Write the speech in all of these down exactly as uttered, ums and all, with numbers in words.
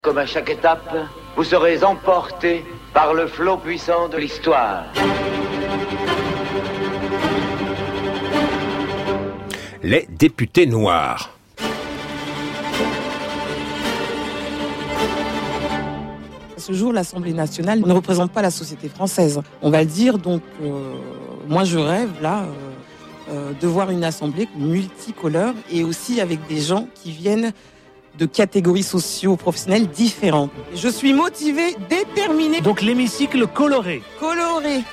Comme à chaque étape, vous serez emportés par le flot puissant de l'histoire. Les députés noirs. À ce jour, l'Assemblée nationale ne représente pas la société française. On va le dire, donc euh, moi je rêve là euh, euh, de voir une assemblée multicolore et aussi avec des gens qui viennent de catégories socio-professionnelles différentes. Je suis motivée, déterminée. Donc l'hémicycle coloré. Coloré.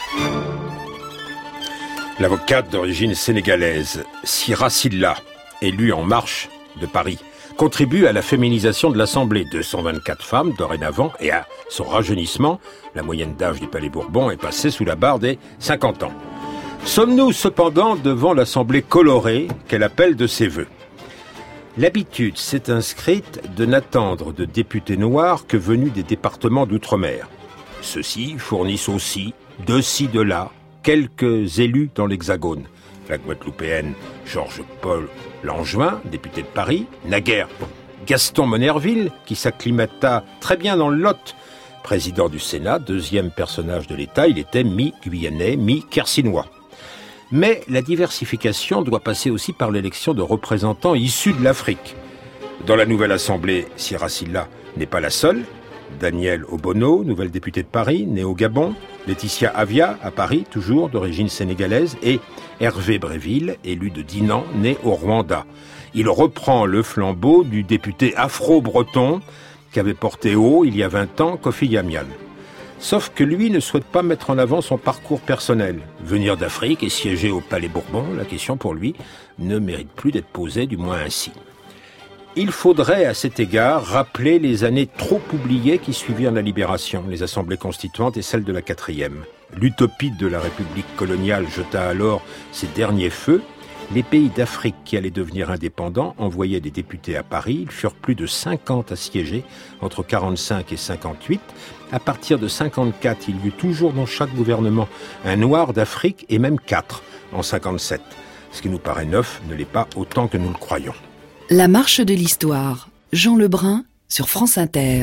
L'avocate d'origine sénégalaise, Sira Silla, élue En Marche de Paris, contribue à la féminisation de l'Assemblée. deux cent vingt-quatre femmes dorénavant et à son rajeunissement. La moyenne d'âge du Palais Bourbon est passée sous la barre des cinquante ans. Sommes-nous cependant devant l'Assemblée colorée qu'elle appelle de ses vœux? L'habitude s'est inscrite de n'attendre de députés noirs que venus des départements d'outre-mer. Ceux-ci fournissent aussi, de ci, de là, quelques élus dans l'Hexagone. La Guadeloupéenne Georges-Paul Langevin, député de Paris, naguère Gaston Monnerville, qui s'acclimata très bien dans le Lot. Président du Sénat, deuxième personnage de l'État, il était mi-guyanais, mi-kersinois. Mais la diversification doit passer aussi par l'élection de représentants issus de l'Afrique. Dans la nouvelle Assemblée, Sira Silla n'est pas la seule. Danielle Obono, nouvelle députée de Paris, née au Gabon. Laetitia Avia, à Paris, toujours d'origine sénégalaise. Et Hervé Bréville, élu de Dinan, né au Rwanda. Il reprend le flambeau du député afro-breton qu'avait porté haut, il y a vingt ans, Kofi Yamian. Sauf que lui ne souhaite pas mettre en avant son parcours personnel. Venir d'Afrique et siéger au Palais Bourbon, la question pour lui ne mérite plus d'être posée, du moins ainsi. Il faudrait à cet égard rappeler les années trop oubliées qui suivirent la Libération, les assemblées constituantes et celles de la quatrième. L'utopie de la République coloniale jeta alors ses derniers feux. Les pays d'Afrique qui allaient devenir indépendants envoyaient des députés à Paris. Ils furent plus de cinquante à siéger entre quarante-cinq et cinquante-huit. À partir de cinquante-quatre, il y eut toujours dans chaque gouvernement un noir d'Afrique et même quatre en cinquante-sept. Ce qui nous paraît neuf ne l'est pas autant que nous le croyons. La marche de l'histoire. Jean Lebrun sur France Inter.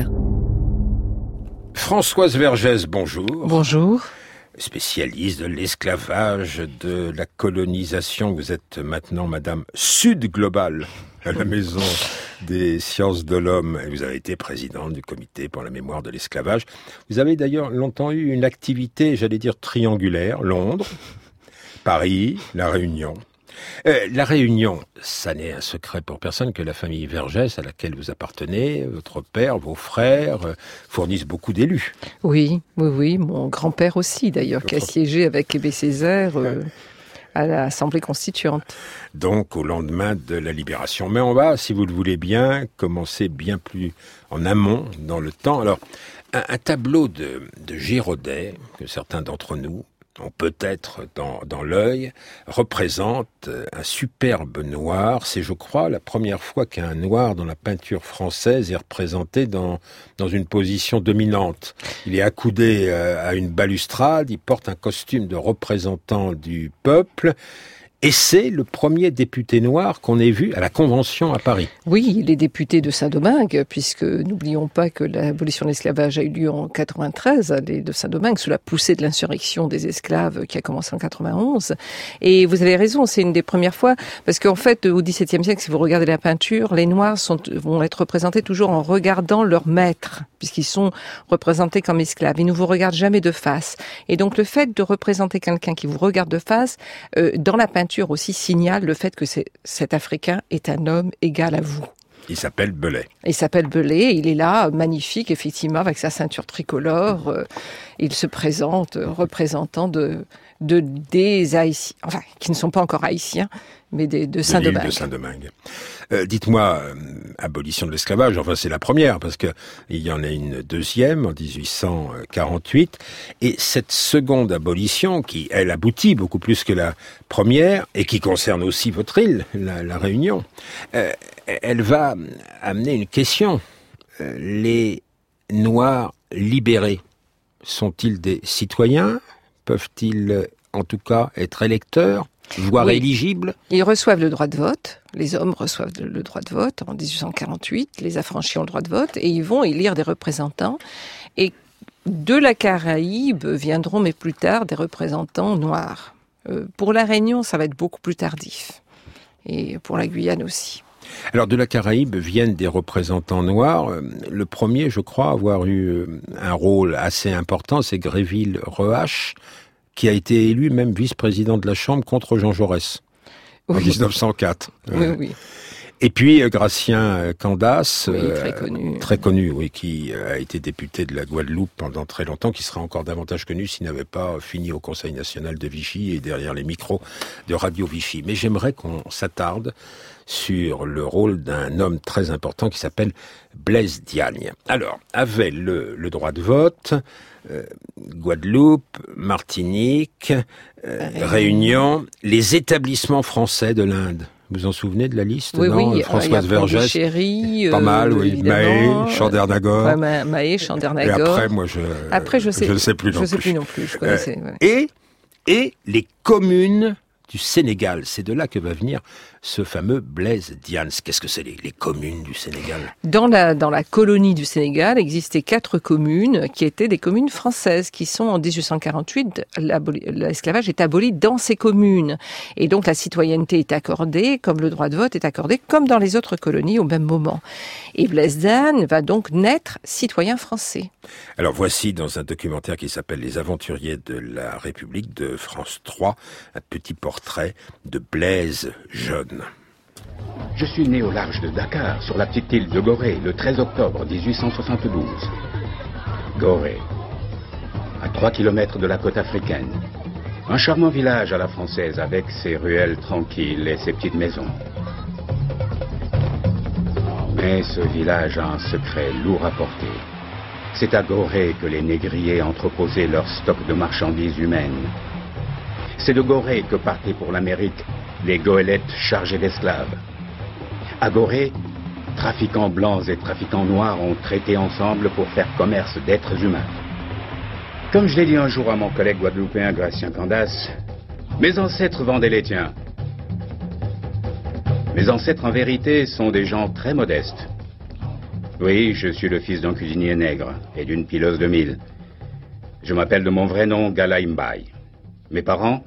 Françoise Vergès, bonjour. Bonjour. Spécialiste de l'esclavage, de la colonisation. Vous êtes maintenant Madame Sud Global à la Maison des Sciences de l'Homme. Et vous avez été présidente du comité pour la mémoire de l'esclavage. Vous avez d'ailleurs longtemps eu une activité, j'allais dire triangulaire, Londres, Paris, La Réunion. Euh, la Réunion, ça n'est un secret pour personne que la famille Vergès, à laquelle vous appartenez, votre père, vos frères, euh, fournissent beaucoup d'élus. Oui, oui, oui. Mon grand-père aussi, d'ailleurs, votre... qui a siégé avec Aimé Césaire euh, à l'Assemblée constituante. Donc, au lendemain de la Libération. Mais on va, si vous le voulez bien, commencer bien plus en amont dans le temps. Alors, un, un tableau de, de Giraudet, que certains d'entre nous ont peut-être dans, dans l'œil, représente un superbe noir. C'est, je crois, la première fois qu'un noir dans la peinture française est représenté dans, dans une position dominante. Il est accoudé à une balustrade, il porte un costume de représentant du peuple, et c'est le premier député noir qu'on ait vu à la Convention à Paris. Oui, il est député de Saint-Domingue, puisque n'oublions pas que l'abolition de l'esclavage a eu lieu en quatre-vingt-treize, de Saint-Domingue, sous la poussée de l'insurrection des esclaves qui a commencé en quatre-vingt-onze. Et vous avez raison, c'est une des premières fois, parce qu'en fait, au dix-septième siècle, si vous regardez la peinture, les Noirs sont, vont être représentés toujours en regardant leur maître, puisqu'ils sont représentés comme esclaves. Ils ne vous regardent jamais de face. Et donc, le fait de représenter quelqu'un qui vous regarde de face, euh, dans la peinture, aussi signale le fait que c'est, cet Africain est un homme égal à vous. Il s'appelle Belay. Il s'appelle Belay, il est là, magnifique, effectivement, avec sa ceinture tricolore. Euh, il se présente euh, représentant de, de, des Haïtiens, enfin, qui ne sont pas encore Haïtiens, mais des, de Saint-Domingue. De Saint-Domingue. Euh, dites-moi, euh, abolition de l'esclavage, enfin c'est la première, parce que il y en a une deuxième en dix-huit cent quarante-huit, et cette seconde abolition, qui, elle, aboutit beaucoup plus que la première, et qui concerne aussi votre île, la, la Réunion, euh, elle va amener une question. Euh, les Noirs libérés, sont-ils des citoyens? Peuvent-ils, en tout cas, être électeurs? voire oui. éligibles. Ils reçoivent le droit de vote. Les hommes reçoivent le droit de vote en dix-huit cent quarante-huit. Les affranchis ont le droit de vote et ils vont élire des représentants. Et de la Caraïbe viendront, mais plus tard, des représentants noirs. Euh, pour la Réunion, ça va être beaucoup plus tardif. Et pour la Guyane aussi. Alors, de la Caraïbe viennent des représentants noirs. Le premier, je crois, à avoir eu un rôle assez important, c'est Gréville Rehache, qui a été élu même vice-président de la Chambre contre Jean Jaurès, oui. en dix-neuf cent quatre. Oui, euh, oui. Et puis, Gratien Candace, oui, très connu. Euh, très connu, oui, qui a été député de la Guadeloupe pendant très longtemps, qui sera encore davantage connu s'il n'avait pas fini au Conseil national de Vichy et derrière les micros de Radio Vichy. Mais j'aimerais qu'on s'attarde sur le rôle d'un homme très important qui s'appelle Blaise Diagne. Alors, avait le, le droit de vote, euh, Guadeloupe, Martinique, euh, Réunion, les établissements français de l'Inde. Vous vous en souvenez de la liste, oui, non oui, Françoise Vergès, Chéri, pas mal, oui. Évidemment. Mahé, Chandernagor. Ouais, Ma- Mahé, Chandernagor. Et après, moi, je, après, je sais, je ne sais plus non je sais plus. plus non plus. Je connaissais. Euh, ouais. Et et les communes du Sénégal, c'est de là que va venir ce fameux Blaise Diagne. Qu'est-ce que c'est les, les communes du Sénégal ? Dans la, dans la colonie du Sénégal existaient quatre communes qui étaient des communes françaises, qui sont en dix-huit cent quarante-huit, l'esclavage est aboli dans ces communes. Et donc la citoyenneté est accordée, comme le droit de vote est accordé, comme dans les autres colonies au même moment. Et Blaise Diagne va donc naître citoyen français. Alors voici dans un documentaire qui s'appelle Les Aventuriers de la République de France trois, un petit portrait de Blaise jeune. Je suis né au large de Dakar, sur la petite île de Gorée, le treize octobre dix-huit cent soixante-douze. Gorée, à trois kilomètres de la côte africaine. Un charmant village à la française, avec ses ruelles tranquilles et ses petites maisons. Mais ce village a un secret lourd à porter. C'est à Gorée que les négriers entreposaient leur stock de marchandises humaines. C'est de Gorée que partaient pour l'Amérique les goélettes chargées d'esclaves. À Gorée, trafiquants blancs et trafiquants noirs ont traité ensemble pour faire commerce d'êtres humains. Comme je l'ai dit un jour à mon collègue guadeloupéen Gratien Candace, mes ancêtres vendaient les tiens. Mes ancêtres, en vérité, sont des gens très modestes. Oui, je suis le fils d'un cuisinier nègre et d'une pileuse de mil. Je m'appelle de mon vrai nom Galaï Mbaye. Mes parents,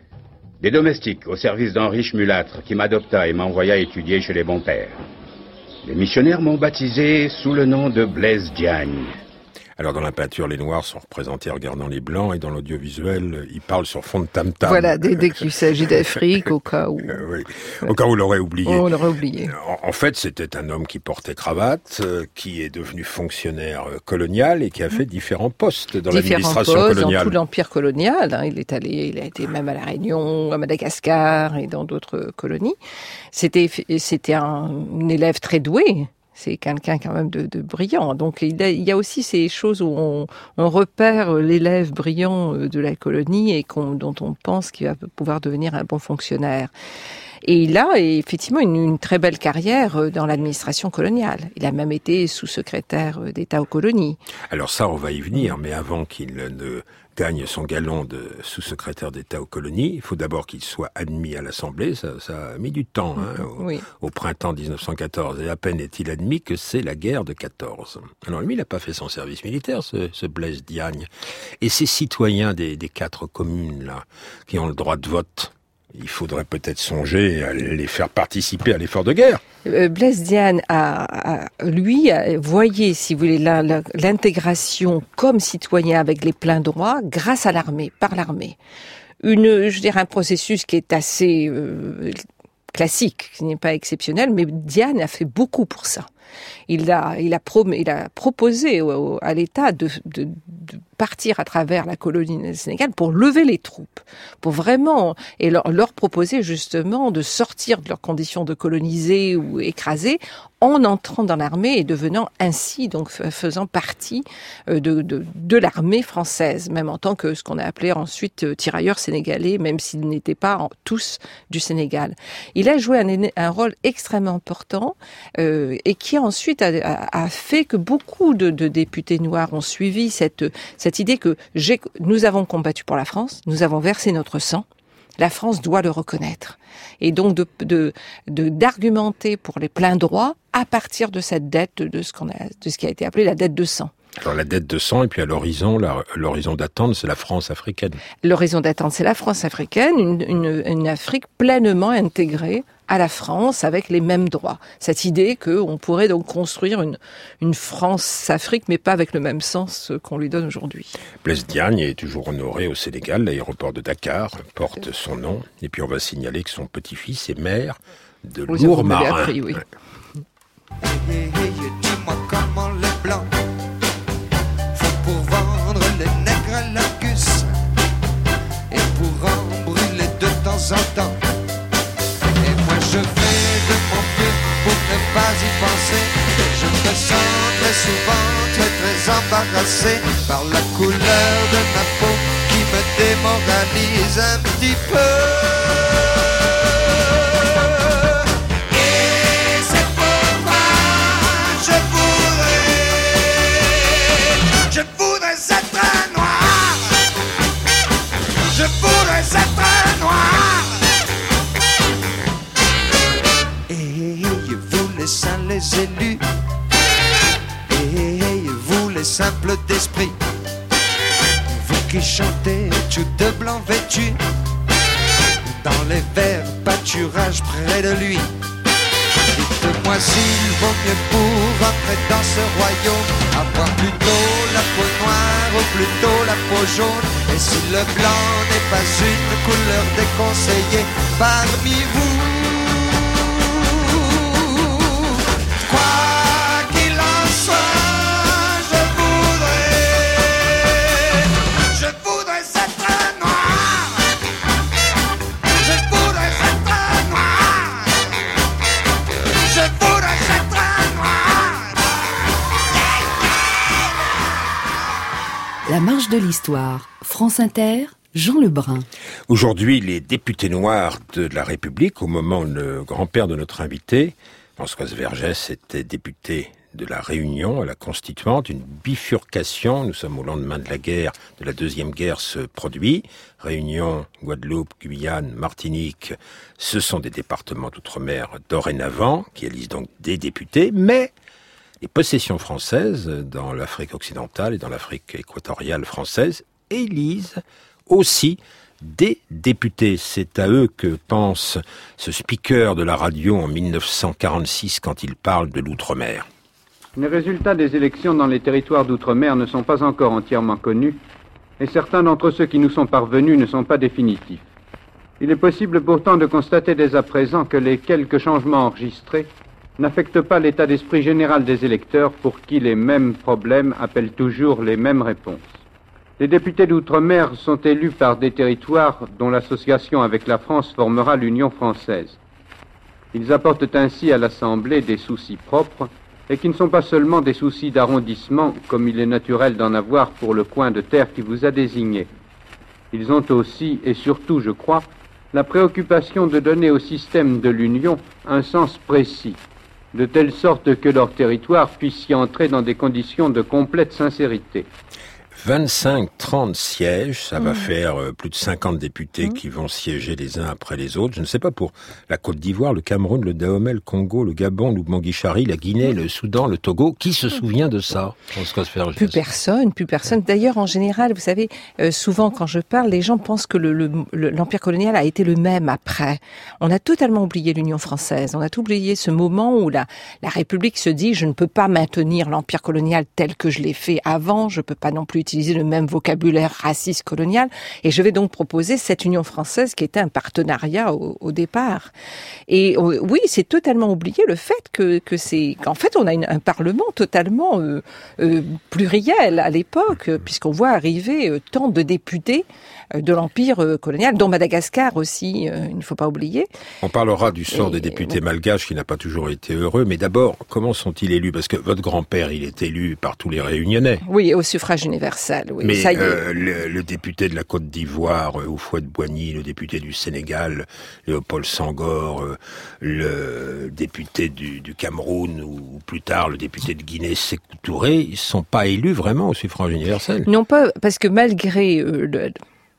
des domestiques au service d'un riche mulâtre qui m'adopta et m'envoya étudier chez les bons pères. Les missionnaires m'ont baptisé sous le nom de Blaise Diagne. Alors dans la peinture, les Noirs sont représentés en regardant les Blancs, et dans l'audiovisuel, ils parlent sur fond de tam-tam. Voilà, dès, dès qu'il s'agit d'Afrique, au cas où... Euh, oui. Au cas où on l'aurait oublié. On l'aurait oublié. En, en fait, c'était un homme qui portait cravate, euh, qui est devenu fonctionnaire euh, colonial et qui a fait différents postes dans différents l'administration postes coloniale. Dans tout l'empire colonial, hein, il est allé, il a été même à la Réunion, à Madagascar et dans d'autres colonies. C'était, c'était un, un élève très doué. C'est quelqu'un quand même de, de brillant. Donc il, a, il y a aussi ces choses où on, on repère l'élève brillant de la colonie et qu'on, dont on pense qu'il va pouvoir devenir un bon fonctionnaire. Et il a effectivement une, une très belle carrière dans l'administration coloniale. Il a même été sous-secrétaire d'État aux colonies. Alors ça, on va y venir, mais avant qu'il ne gagne son galon de sous-secrétaire d'État aux colonies, il faut d'abord qu'il soit admis à l'Assemblée. Ça, ça a mis du temps, hein, au, oui. au printemps dix-neuf cent quatorze. Et à peine est-il admis que c'est la guerre de quatorze. Alors lui, il n'a pas fait son service militaire, ce, ce Blaise Diagne. Et ces citoyens des, des quatre communes, là, qui ont le droit de vote, il faudrait peut-être songer à les faire participer à l'effort de guerre. Euh, Blaise Diagne a, a lui, a, voyez, si vous voulez, la, la, l'intégration comme citoyen avec les pleins droits grâce à l'armée, par l'armée. Une, je dirais, un processus qui est assez euh, classique, qui n'est pas exceptionnel, mais Diagne a fait beaucoup pour ça. Il a, il a, pro, il a proposé au, à l'État de, de, de partir à travers la colonie sénégalaise pour lever les troupes, pour vraiment, et leur, leur proposer justement de sortir de leurs conditions de coloniser ou écraser en entrant dans l'armée et devenant ainsi, donc faisant partie de, de, de l'armée française, même en tant que ce qu'on a appelé ensuite tirailleurs sénégalais, même s'ils n'étaient pas en, tous du Sénégal. Il a joué un, un rôle extrêmement important euh, et qui ensuite a, a, a fait que beaucoup de, de députés noirs ont suivi cette, cette idée que j'ai, nous avons combattu pour la France, nous avons versé notre sang. la France doit le reconnaître. Et donc de, de, de d'argumenter pour les pleins droits à partir de cette dette, de, de ce qu'on a, de ce qui a été appelé la dette de sang. Alors la dette de sang, et puis à l'horizon, la, l'horizon d'attente, c'est la France africaine. L'horizon d'attente, c'est la France africaine, une, une, une Afrique pleinement intégrée à la France avec les mêmes droits. Cette idée qu'on pourrait donc construire une, une France-Afrique, mais pas avec le même sens qu'on lui donne aujourd'hui. Blaise Diagne est toujours honoré au Sénégal. L'aéroport de Dakar porte son nom. Et puis on va signaler que son petit-fils est maire de Vous Lourmarin. avez appris, oui. Ouais. Hey, hey, hey, dis-moi comment les blancs font pour vendre les nègres à l'Argus et pour en brûler de temps en temps. Et moi je fais de mon mieux pour ne pas y penser. Je me sens très souvent très très embarrassé par la couleur de ma peau qui me démoralise un petit peu. Les élus, et vous les simples d'esprit, vous qui chantez tout de blanc vêtu, dans les verts pâturages près de lui. Dites-moi s'il vaut mieux pour entrer dans ce royaume avoir plutôt la peau noire ou plutôt la peau jaune. Et si le blanc n'est pas une couleur déconseillée parmi vous. La marche de l'histoire. France Inter, Jean Lebrun. Aujourd'hui, les députés noirs de la République, au moment où le grand-père de notre invité, Françoise Vergès, était député de la Réunion à la Constituante, une bifurcation, nous sommes au lendemain de la guerre, de la Deuxième Guerre se produit. Réunion, Guadeloupe, Guyane, Martinique, ce sont des départements d'outre-mer dorénavant, qui élisent donc des députés, mais les possessions françaises dans l'Afrique occidentale et dans l'Afrique équatoriale française élisent aussi des députés. C'est à eux que pense ce speaker de la radio en mille neuf cent quarante-six quand il parle de l'outre-mer. Les résultats des élections dans les territoires d'outre-mer ne sont pas encore entièrement connus et certains d'entre ceux qui nous sont parvenus ne sont pas définitifs. Il est possible pourtant de constater dès à présent que les quelques changements enregistrés n'affecte pas l'état d'esprit général des électeurs pour qui les mêmes problèmes appellent toujours les mêmes réponses. Les députés d'outre-mer sont élus par des territoires dont l'association avec la France formera l'Union française. Ils apportent ainsi à l'Assemblée des soucis propres et qui ne sont pas seulement des soucis d'arrondissement comme il est naturel d'en avoir pour le coin de terre qui vous a désigné. Ils ont aussi et surtout, je crois, la préoccupation de donner au système de l'Union un sens précis, de telle sorte que leur territoire puisse y entrer dans des conditions de complète sincérité. vingt-cinq trente sièges, ça mmh. va faire euh, plus de cinquante députés mmh. qui vont siéger les uns après les autres. Je ne sais pas pour la Côte d'Ivoire, le Cameroun, le Dahomey, le Congo, le Gabon, le Banguichari, la Guinée, mmh. le Soudan, le Togo. Qui se souvient de ça? Plus personne, plus personne. D'ailleurs, en général, vous savez, euh, souvent quand je parle, les gens pensent que le, le, le, l'Empire colonial a été le même après. On a totalement oublié l'Union française. On a tout oublié ce moment où la, la République se dit « je ne peux pas maintenir l'Empire colonial tel que je l'ai fait avant, je ne peux pas non plus utiliser le même vocabulaire raciste colonial et je vais donc proposer cette Union française qui était un partenariat au, au départ. Et oui, c'est totalement oublié le fait que, que c'est qu'en fait on a une, un parlement totalement euh, euh, pluriel à l'époque puisqu'on voit arriver euh, tant de députés euh, de l'Empire euh, colonial, dont Madagascar aussi, euh, il ne faut pas oublier. On parlera du sort et, des députés euh, malgaches qui n'a pas toujours été heureux, mais d'abord, comment sont-ils élus? Parce que votre grand-père, il est élu par tous les Réunionnais. Oui, au suffrage universel. Oui, mais ça y est. Euh, le, le député de la Côte d'Ivoire, euh, Houphouët-Boigny, le député du Sénégal, Léopold Senghor, euh, le député du, du Cameroun, ou plus tard le député de Guinée, Sékou Touré, ils ne sont pas élus vraiment au suffrage universel. Non pas, parce que malgré euh, le,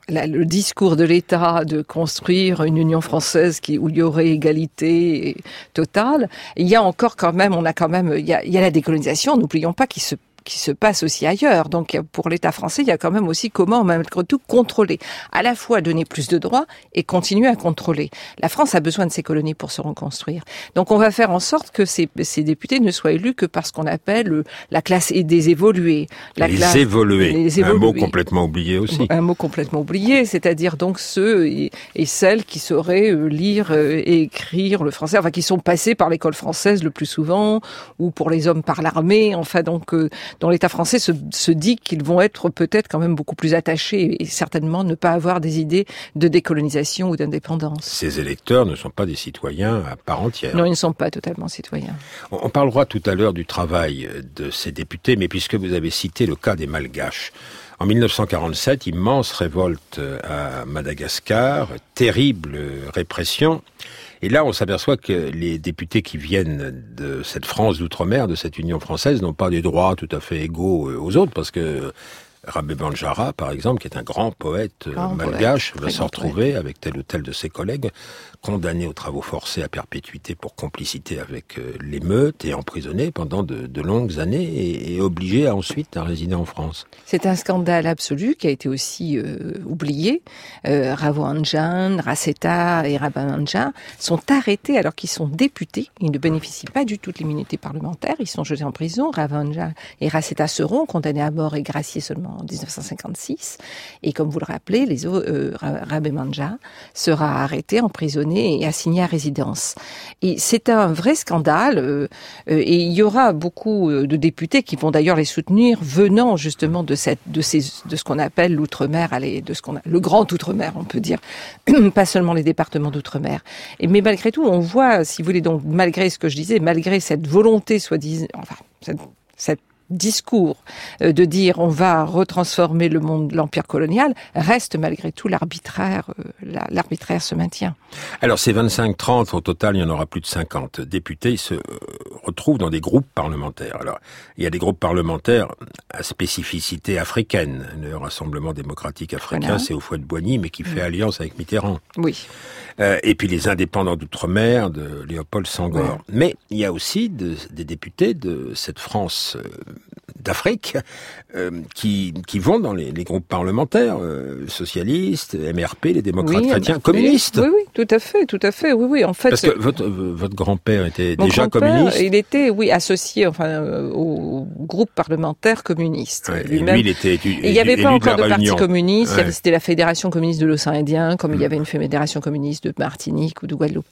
la, le discours de l'État de construire une Union française qui, où il y aurait égalité totale, il y a encore quand même, on a quand même, il y a, il y a la décolonisation, n'oublions pas, qui se qui se passe aussi ailleurs. Donc pour l'État français, il y a quand même aussi comment, malgré tout, contrôler. À la fois donner plus de droits et continuer à contrôler. La France a besoin de ses colonies pour se reconstruire. Donc on va faire en sorte que ces, ces députés ne soient élus que par ce qu'on appelle la classe des évolués. La les, classe, évolués. les évolués. Un mot complètement oublié aussi. Un mot complètement oublié, c'est-à-dire donc ceux et, et celles qui sauraient lire et écrire le français, enfin qui sont passés par l'école française le plus souvent, ou pour les hommes par l'armée, enfin donc... Euh, dont l'État français se, se dit qu'ils vont être peut-être quand même beaucoup plus attachés et certainement ne pas avoir des idées de décolonisation ou d'indépendance. Ces électeurs ne sont pas des citoyens à part entière. Non, ils ne sont pas totalement citoyens. On parlera tout à l'heure du travail de ces députés, mais puisque vous avez cité le cas des Malgaches, en mille neuf cent quarante-sept, immense révolte à Madagascar, terrible répression. Et là, on s'aperçoit que les députés qui viennent de cette France d'outre-mer, de cette Union française, n'ont pas des droits tout à fait égaux aux autres, parce que Rabé Bandjara, par exemple, qui est un grand poète grand malgache, poète, va se retrouver poète. avec tel ou tel de ses collègues, condamné aux travaux forcés à perpétuité pour complicité avec l'émeute et emprisonné pendant de, de longues années et, et obligé à, ensuite à résider en France. C'est un scandale absolu qui a été aussi euh, oublié. Euh, Ravo Andjan, Raceta et Rabandja sont arrêtés alors qu'ils sont députés. Ils ne bénéficient pas du tout de l'immunité parlementaire. Ils sont jetés en prison. Ravo Andjan et Raceta seront condamnés à mort et graciés seulement en dix-neuf cent cinquante-six. Et comme vous le rappelez, les euh, Rabé Bandja sera arrêté, emprisonné et assigné à résidence. Et c'est un vrai scandale. Euh, et il y aura beaucoup de députés qui vont d'ailleurs les soutenir, venant justement de cette, de ces, de ce qu'on appelle l'outre-mer, allez, de ce qu'on a, le grand outre-mer, on peut dire, pas seulement les départements d'outre-mer. Et mais malgré tout, on voit, si vous voulez, donc malgré ce que je disais, malgré cette volonté, soi-disant, enfin, cette, cette discours de dire on va retransformer le monde, l'empire colonial, reste malgré tout l'arbitraire, l'arbitraire se maintient. Alors ces vingt-cinq trente, au total il y en aura plus de cinquante députés, se retrouvent dans des groupes parlementaires. Alors il y a des groupes parlementaires à spécificité africaine. Le Rassemblement démocratique africain, voilà. C'est Houphouët-Boigny, mais qui fait mmh. alliance avec Mitterrand. Oui. Euh, et puis les indépendants d'outre-mer de Léopold Senghor. Ouais. Mais il y a aussi de, des députés de cette France euh, d'Afrique euh, qui, qui vont dans les, les groupes parlementaires, euh, socialistes, M R P, les démocrates oui, chrétiens, M R P, communistes. Oui, oui, tout à fait, tout à fait, oui, oui, en fait. Parce que votre, votre grand-père était Mon déjà grand-père, communiste. Il était, oui, associé, enfin, euh, au groupe parlementaire communiste. Ouais, et lui, il était élu, et il n'y avait pas encore de, de parti communiste. Ouais. C'était la Fédération communiste de l'océan Indien, comme mmh. il y avait une Fédération communiste de Martinique ou de Guadeloupe.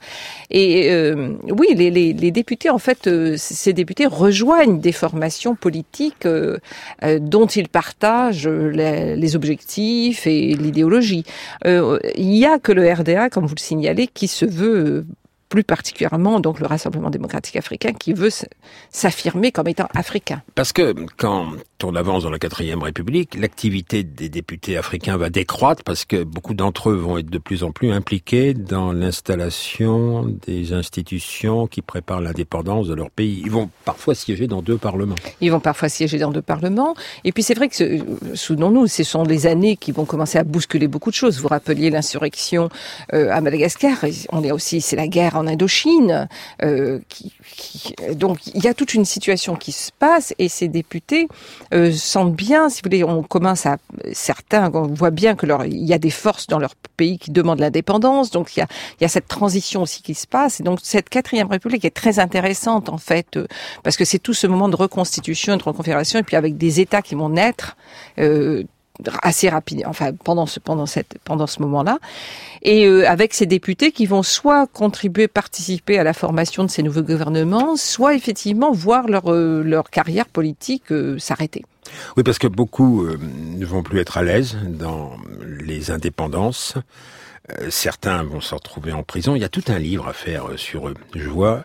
Et euh, oui, les, les, les députés, en fait, euh, ces députés rejoignent des formations politiques euh, euh, dont ils partagent les, les objectifs et l'idéologie. Euh, il n'y a que le R D A, comme vous le signalez, qui se veut euh, plus particulièrement donc le Rassemblement démocratique africain qui veut s'affirmer comme étant africain. Parce que quand on avance dans la quatrième République, l'activité des députés africains va décroître parce que beaucoup d'entre eux vont être de plus en plus impliqués dans l'installation des institutions qui préparent l'indépendance de leur pays. Ils vont parfois siéger dans deux parlements. Ils vont parfois siéger dans deux parlements. Et puis c'est vrai que, souvenons-nous, ce sont les années qui vont commencer à bousculer beaucoup de choses. Vous rappeliez l'insurrection euh, à Madagascar. On est aussi, c'est la guerre en Indochine. Euh, qui, qui, donc il y a toute une situation qui se passe et ces députés euh, sentent bien, si vous voulez, on commence à certains, on voit bien que leur, il y a des forces dans leur pays qui demandent l'indépendance. Donc il y a, il y a cette transition aussi qui se passe. Et donc cette quatrième République est très intéressante en fait, euh, parce que c'est tout ce moment de reconstitution, de reconfiguration, et puis avec des États qui vont naître. Euh, assez rapide, enfin pendant ce pendant cette pendant ce moment-là, et euh, avec ces députés qui vont soit contribuer, participer à la formation de ces nouveaux gouvernements, soit effectivement voir leur euh, leur carrière politique euh, s'arrêter. Oui, parce que beaucoup euh, ne vont plus être à l'aise dans les indépendances. Euh, certains vont se retrouver en prison. Il y a tout un livre à faire euh, sur eux. Je vois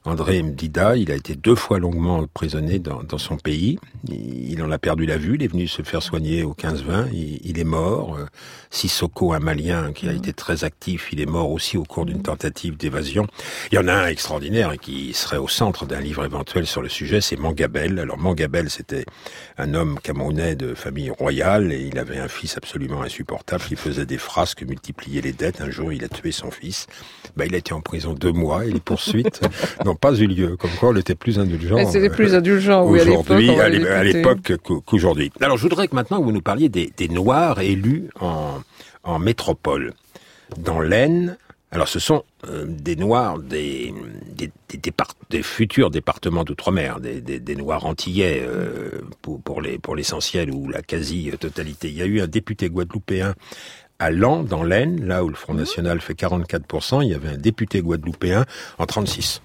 André Mdida, il a été deux fois longuement emprisonné dans, dans son pays. Il en a perdu la vue, il est venu se faire soigner au quinze vingt, il, il est mort. Sissoko, un Malien qui a été très actif, il est mort aussi au cours d'une tentative d'évasion. Il y en a un extraordinaire et qui serait au centre d'un livre éventuel sur le sujet, c'est Mangabel. Alors Mangabel, c'était un homme camerounais de famille royale et il avait un fils absolument insupportable qui faisait des frasques, multipliait les dettes. Un jour, il a tué son fils. Ben, il a été en prison deux mois et les poursuites n'ont pas eu lieu. Comme quoi, on était plus indulgent. Mais c'était plus indulgent, oui, aujourd'hui, à l'époque, à l'époque qu'aujourd'hui. Alors, je voudrais que maintenant, vous nous parliez des, des Noirs élus en, en métropole. Dans l'Aisne, alors ce sont euh, des Noirs des, des, des, départ, des futurs départements d'outre-mer, des, des, des Noirs antillais euh, pour, pour, les, pour l'essentiel ou la quasi-totalité. Il y a eu un député guadeloupéen à Laon, dans l'Aisne, là où le Front National fait quarante-quatre pour cent, il y avait un député guadeloupéen en trente-six.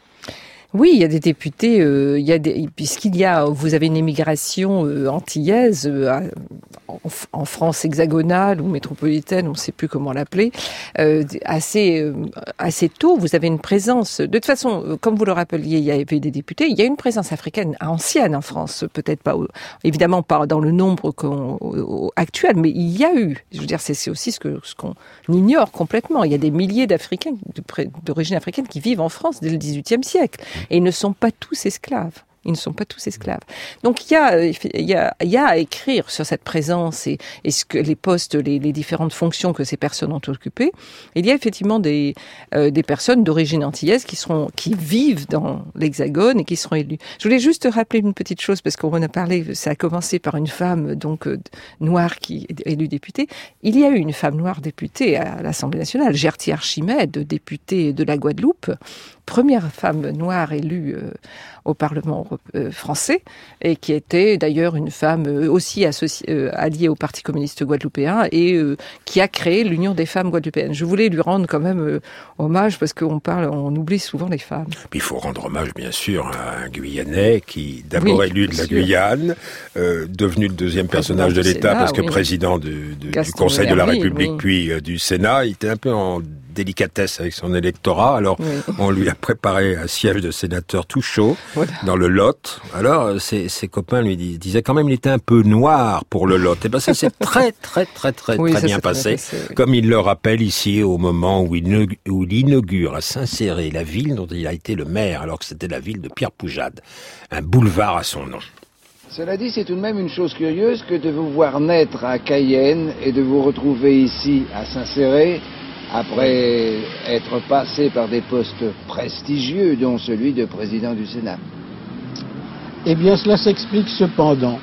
Oui, il y a des députés, euh, il y a des, puisqu'il y a, vous avez une émigration euh, antillaise euh, en, en France hexagonale ou métropolitaine, on ne sait plus comment l'appeler, euh, assez euh, assez tôt. Vous avez une présence. De toute façon, euh, comme vous le rappeliez, il y avait des députés. Il y a une présence africaine ancienne en France, peut-être pas, évidemment pas dans le nombre qu'on, actuel, mais il y a eu. Je veux dire, c'est, c'est aussi ce que ce qu'on ignore complètement. Il y a des milliers d'Africains d'origine africaine qui vivent en France dès le dix-huitième siècle. Et ils ne sont pas tous esclaves. Ils ne sont pas tous esclaves. Donc il y a, il y a, il y a à écrire sur cette présence et, et ce que les postes, les, les différentes fonctions que ces personnes ont occupées. Il y a effectivement des, euh, des personnes d'origine antillaise qui seront, qui vivent dans l'Hexagone et qui seront élues. Je voulais juste rappeler une petite chose parce qu'on en a parlé. Ça a commencé par une femme donc euh, noire qui est élue députée. Il y a eu une femme noire députée à l'Assemblée nationale, Gerty Archimède, députée de la Guadeloupe. Première femme noire élue euh, au Parlement euh, français et qui était d'ailleurs une femme euh, aussi associée, euh, alliée au Parti communiste guadeloupéen et euh, qui a créé l'Union des femmes guadeloupéennes. Je voulais lui rendre quand même euh, hommage parce qu'on parle, on oublie souvent les femmes. Puis il faut rendre hommage bien sûr à un Guyanais qui d'abord oui, élu de la sûr. Guyane, euh, devenu le deuxième personnage de l'État Sénat, parce que oui. président de, de, du Conseil de la République oui. puis euh, du Sénat, il était un peu en délicatesse avec son électorat. Alors, oui. on lui a préparé un siège de sénateur tout chaud voilà. dans le Lot. Alors, ses, ses copains lui disaient quand même il était un peu noir pour le Lot. Et ben ça s'est très, très, très, très, oui, très bien passé. passé oui. Comme il le rappelle ici au moment où il, où il inaugure à Saint-Céré la ville dont il a été le maire, alors que c'était la ville de Pierre Poujade. Un boulevard à son nom. Cela dit, c'est tout de même une chose curieuse que de vous voir naître à Cayenne et de vous retrouver ici à Saint-Céré après être passé par des postes prestigieux, dont celui de président du Sénat. Eh bien, cela s'explique cependant.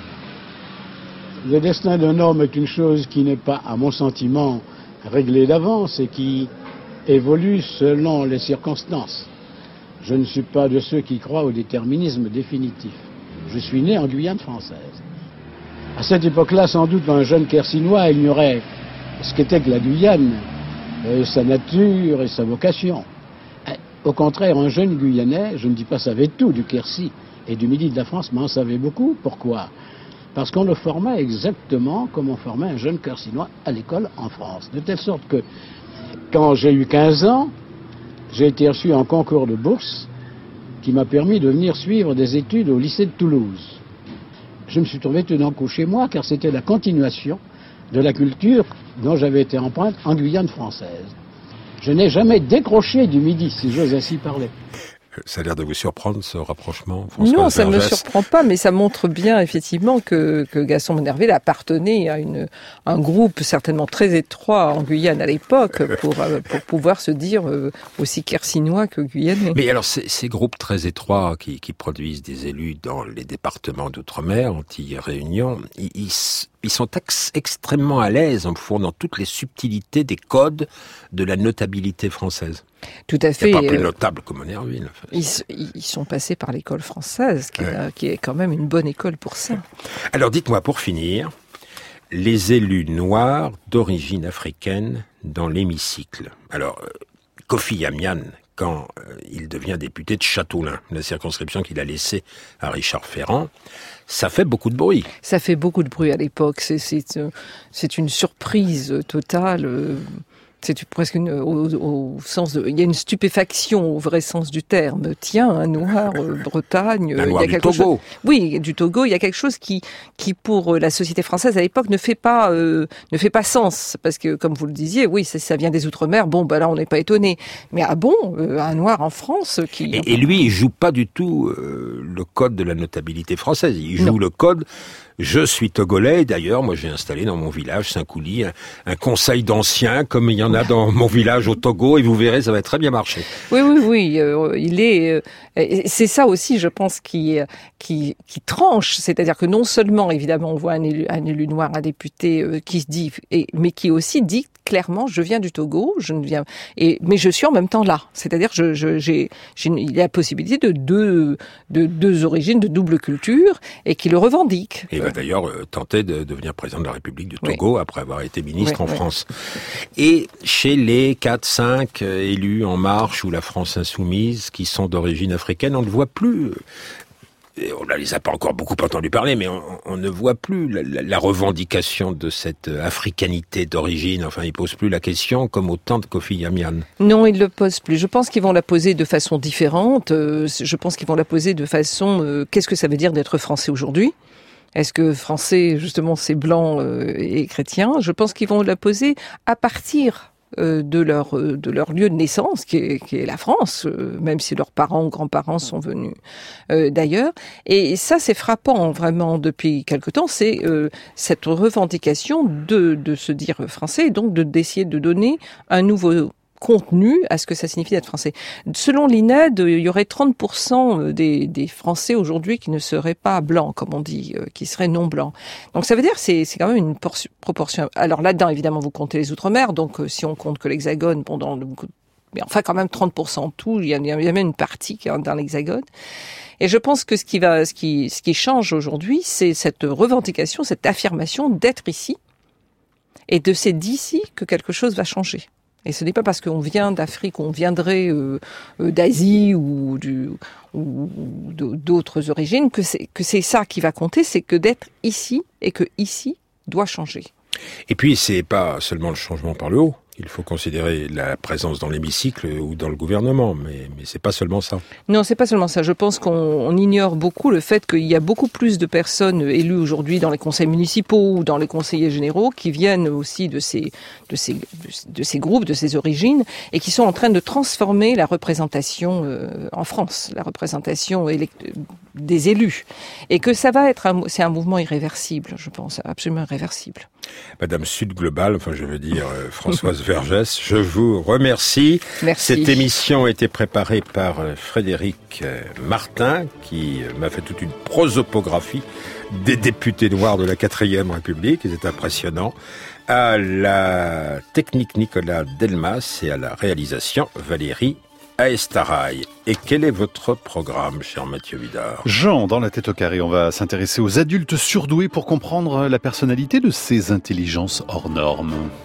Le destin d'un homme est une chose qui n'est pas, à mon sentiment, réglée d'avance et qui évolue selon les circonstances. Je ne suis pas de ceux qui croient au déterminisme définitif. Je suis né en Guyane française. À cette époque-là, sans doute, un jeune Quercinois ignorait ce qu'était que la Guyane, Euh, sa nature et sa vocation. Au contraire, un jeune Guyanais, je ne dis pas savait tout du Quercy et du Midi de la France, mais en savait beaucoup. Pourquoi ? Parce qu'on le formait exactement comme on formait un jeune Quercinois à l'école en France. De telle sorte que, quand j'ai eu quinze ans, j'ai été reçu en concours de bourse qui m'a permis de venir suivre des études au lycée de Toulouse. Je me suis trouvé tout d'un coup chez moi, car c'était la continuation de la culture dont j'avais été empreinte en Guyane française. Je n'ai jamais décroché du Midi, si j'ose ainsi parler. Ça a l'air de vous surprendre, ce rapprochement, Françoise Non, ça ne me Vergès. surprend pas, mais ça montre bien, effectivement, que, que Gaston Monnerville appartenait à une, un groupe certainement très étroit en Guyane à l'époque pour, pour pouvoir se dire euh, aussi quercinois que guyanais. Mais alors, ces, ces groupes très étroits qui, qui produisent des élus dans les départements d'outre-mer, Antilles-Réunion, ils, ils, ils sont ex- extrêmement à l'aise en fournant toutes les subtilités des codes de la notabilité française. Tout à fait. Il n'y a pas plus notable que Monnerville. En fait. Ils, ils sont passés par l'école française, qui, ouais. est, qui est quand même une bonne école pour ça. Alors dites-moi, pour finir, les élus noirs d'origine africaine dans l'hémicycle. Alors, euh, Kofi Yamian, quand euh, il devient député de Châteaulin, la circonscription qu'il a laissée à Richard Ferrand, ça fait beaucoup de bruit. Ça fait beaucoup de bruit à l'époque. C'est, c'est, c'est une surprise totale. C'est presque une, au, au sens de, il y a une stupéfaction au vrai sens du terme. Tiens, un noir, euh, Bretagne, un noir il y a quelque du Togo. chose. Oui, du Togo, il y a quelque chose qui, qui pour la société française à l'époque ne fait pas, euh, ne fait pas sens, parce que comme vous le disiez, oui, ça, ça vient des Outre-mer. Bon, bah là, on n'est pas étonné. Mais ah bon, euh, un noir en France qui. Et, et lui, il joue pas du tout euh, le code de la notabilité française. Il joue non. le code. Je suis togolais, d'ailleurs, moi j'ai installé dans mon village, Saint-Coulis, un, un conseil d'anciens, comme il y en a dans mon village au Togo, et vous verrez, ça va très bien marcher. Oui, oui, oui, euh, il est... Euh, c'est ça aussi, je pense, qui, qui, qui tranche, c'est-à-dire que non seulement, évidemment, on voit un élu, un élu noir, un député euh, qui se dit, et, mais qui aussi dit clairement, je viens du Togo, je ne viens... Et, mais je suis en même temps là, c'est-à-dire je, je, j'ai, j'ai une, il y a la possibilité de deux, de deux origines, de double culture, et qui le revendique. Et il va d'ailleurs euh, tenter de devenir président de la République du Togo, oui. après avoir été ministre oui, en oui. France. Et chez les quatre cinq euh, élus En Marche ou la France Insoumise, qui sont d'origine africaine, on ne voit plus... Et on ne les a pas encore beaucoup entendu parler, mais on, on ne voit plus la, la, la revendication de cette africanité d'origine. Enfin, ils posent plus la question comme au temps de Kofi Amian. Non, ils le posent plus. Je pense qu'ils vont la poser de façon différente. Euh, je pense qu'ils vont la poser de façon euh, qu'est-ce que ça veut dire d'être français aujourd'hui ? Est-ce que français, justement, c'est blanc euh, et chrétien ? Je pense qu'ils vont la poser à partir euh, de leur euh, de leur lieu de naissance, qui est, qui est la France, euh, même si leurs parents ou grands-parents sont venus euh, d'ailleurs. Et ça, c'est frappant vraiment depuis quelque temps. C'est euh, cette revendication de de se dire français, et donc de d'essayer de donner un nouveau contenu à ce que ça signifie d'être français. Selon l'I N E D, il y aurait trente pour cent des, des Français aujourd'hui qui ne seraient pas blancs, comme on dit, euh, qui seraient non blancs. Donc ça veut dire que c'est, c'est quand même une portion, proportion. Alors là-dedans, évidemment, vous comptez les Outre-mer, donc euh, si on compte que l'Hexagone, bon, dans le, mais enfin quand même trente pour cent tout, il y a, il y a même une partie qui est dans l'Hexagone. Et je pense que ce qui va, ce qui, ce qui change aujourd'hui, c'est cette revendication, cette affirmation d'être ici, et de c'est d'ici que quelque chose va changer. Et ce n'est pas parce qu'on vient d'Afrique, on viendrait euh, d'Asie ou, du, ou d'autres origines que c'est, que c'est ça qui va compter, c'est que d'être ici et que ici doit changer. Et puis c'est pas seulement le changement par le haut. Il faut considérer la présence dans l'hémicycle ou dans le gouvernement, mais, mais c'est pas seulement ça. Non, c'est pas seulement ça. Je pense qu'on on ignore beaucoup le fait qu'il y a beaucoup plus de personnes élues aujourd'hui dans les conseils municipaux ou dans les conseillers généraux qui viennent aussi de ces, de ces, de ces groupes, de ces origines, et qui sont en train de transformer la représentation euh, en France, la représentation élect- des élus. Et que ça va être un, c'est un mouvement irréversible, je pense, absolument irréversible. Madame Sud Global, enfin je veux dire euh, Françoise Vergès, je vous remercie. Merci. Cette émission a été préparée par Frédéric Martin, qui m'a fait toute une prosopographie des députés noirs de la quatrième République, c'est impressionnant. À la technique Nicolas Delmas et à la réalisation Valérie Aestaraï. Et quel est votre programme, cher Mathieu Vidard ? Jean, dans la tête au carré, on va s'intéresser aux adultes surdoués pour comprendre la personnalité de ces intelligences hors normes.